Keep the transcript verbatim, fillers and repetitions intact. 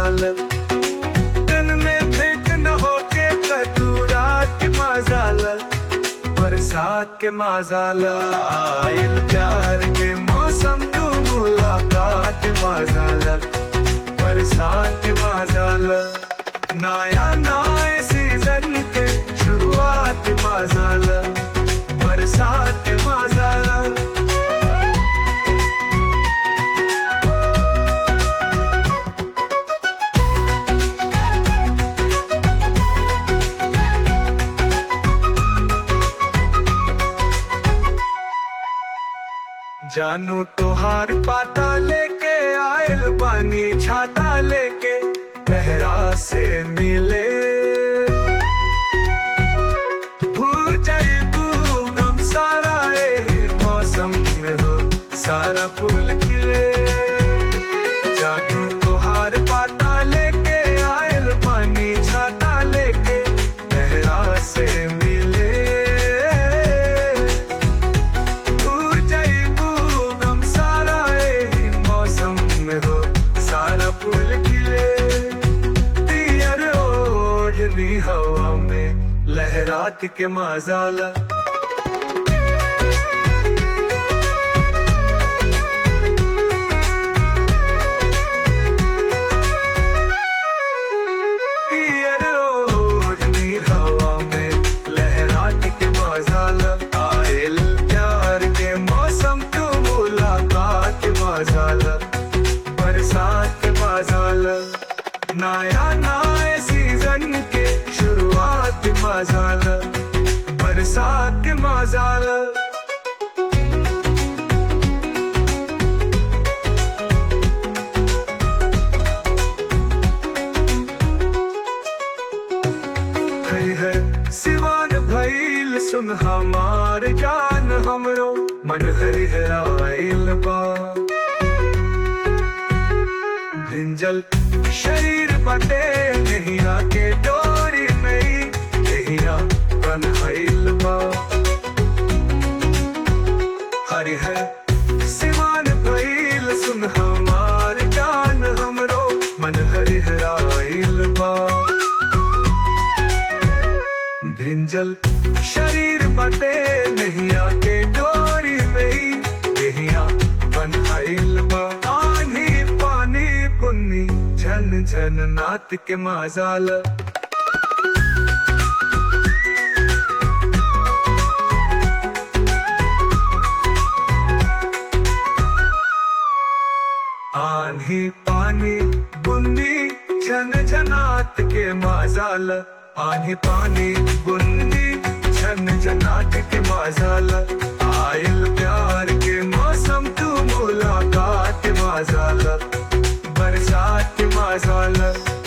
माझाल, तन में भेंट न होके कतूरात के माझाल, बरसात के माझाल, आयल प्यार के मौसम तू मुलाकात के माझाल, बरसात के माझाल, नया नए सीजन के शुरुआत के माझाल, बरसात के माझाल। जानू तोहार पाता लेके आयल बानी छाता लेके गहरा से मिले, भूल जाए तू गम सारा ए मौसम में हो सारा फूल खिले। जानू तोहार पाता लेके आयल बानी छाता लेके गहरा से मिले, हवा में लहरात के माझाल, हवा में लहरात के माझाल, आयल प्यार के मौसम तू मुलाकात के माझाल, बरसात के माझाल, नया नए सीजन के शुरुआत के माझाल, बरसात के माझाल। है सिवान भइल सुन हमार जान हमरो मन हरिहराइल बा, भिंजल शरीर बटे नहिया के डोरी में नहिया बन्हाइल बा, हरि है सिवान भइल सुन हमार जान हमरो मन हरिहराइल बा, भिंजल शरीर बटे नहिया के डोरी में नहिया बन्हाइल बा, आंधी पानी पुन्नी झन झन नात के माझाल, आंधी पानी बुन्नी झन झनात के माझाल, आंधी पानी बुन्नी झन झनात के माझाल, आयल प्यार के मौसम तू मुलाकात के माझाल, बरसात के माझाल।